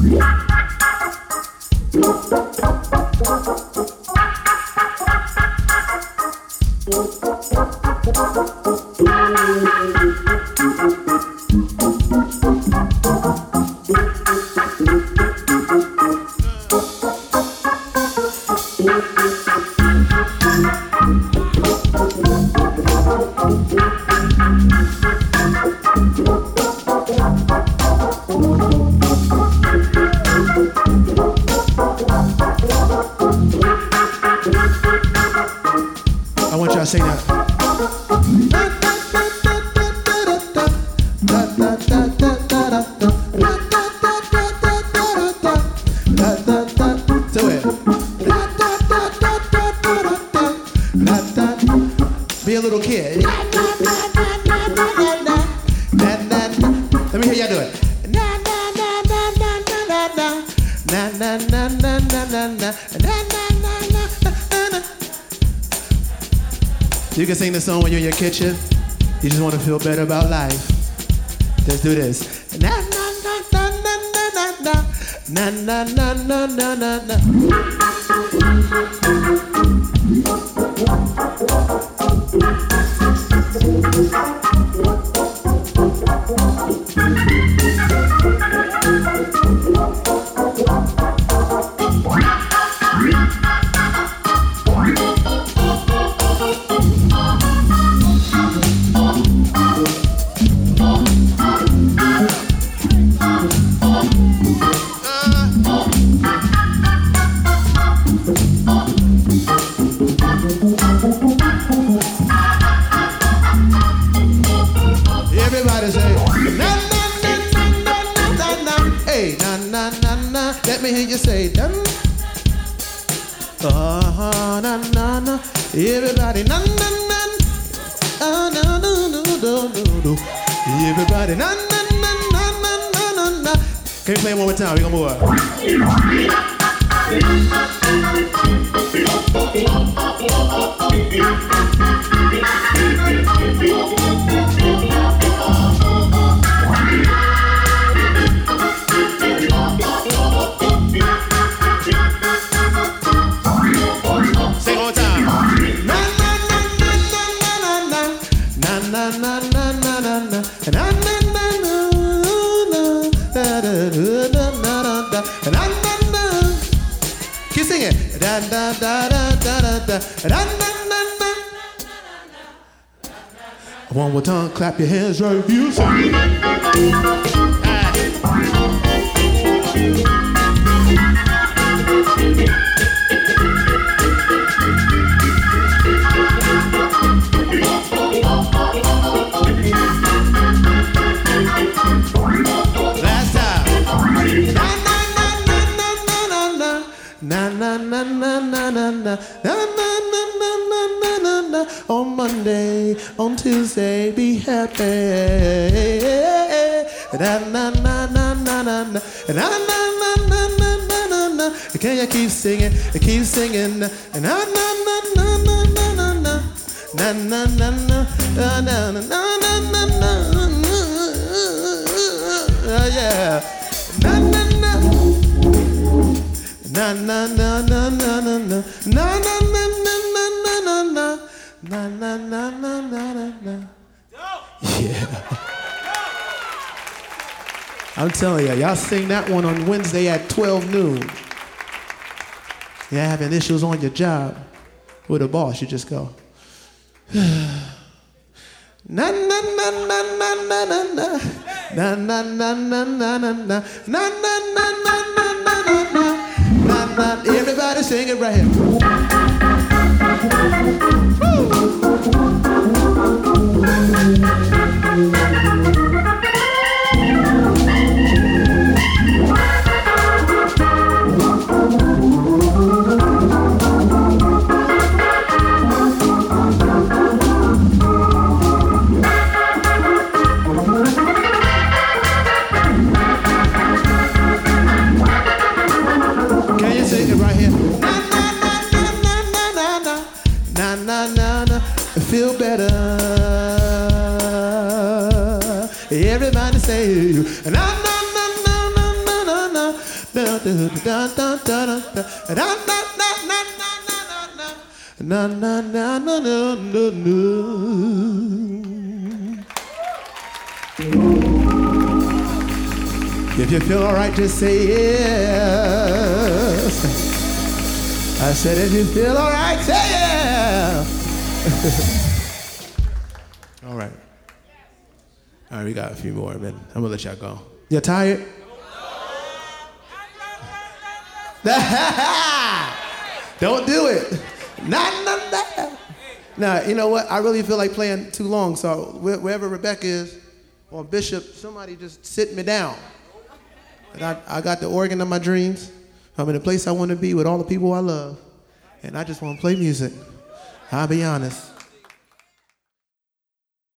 I want y'all to sing that. Do it. Be a little kid. Let me hear y'all do it. You can sing this song when you're in your kitchen. You just want to feel better about life. Let's do this. Na na na na na na na na na na na. Everybody say na na na na na na na na. Hey, na na na na. Let me hear you say na. Na na na. Everybody na na na. Na na na na na. Everybody na na na na na na na. Can we play it one more time? We gonna move on. Sing one more time. Na na na na na na na na na na na na na na na na na da da da da da da da. Keep singing. Da da da da da da da da da. One more time, clap your hands right if you sing. Last time. Na na na na na na na na na na na na na na na. On Monday, on Tuesday, be happy. Na na na na na na na na na na na na na na. Can you keep singing? Keep singing. Na na na na na na na na. Na na na na na na na na na. Yeah. Na na na. Na na na na na na na na na na na na na na na na na na. Yeah. I'm telling you, y'all sing that one on Wednesday at 12 noon. You're having issues on your job with a boss, you just go. Na na na na na na na na na na na na na na na na na na na. Everybody sing it right here. Can you sing it right here? Na na na na na na na na na na. Feel better. Na na na na na na na. If you feel alright, just say yes. I said, if you feel alright, say yeah. All right. All right, we got a few more, man. I'm gonna let y'all go. You tired? Don't do it. Nah. Now, you know what? I really feel like playing too long, so wherever Rebecca is, or Bishop, somebody just sit me down. And I got the organ of my dreams. I'm in a place I want to be with all the people I love. And I just want to play music. I'll be honest.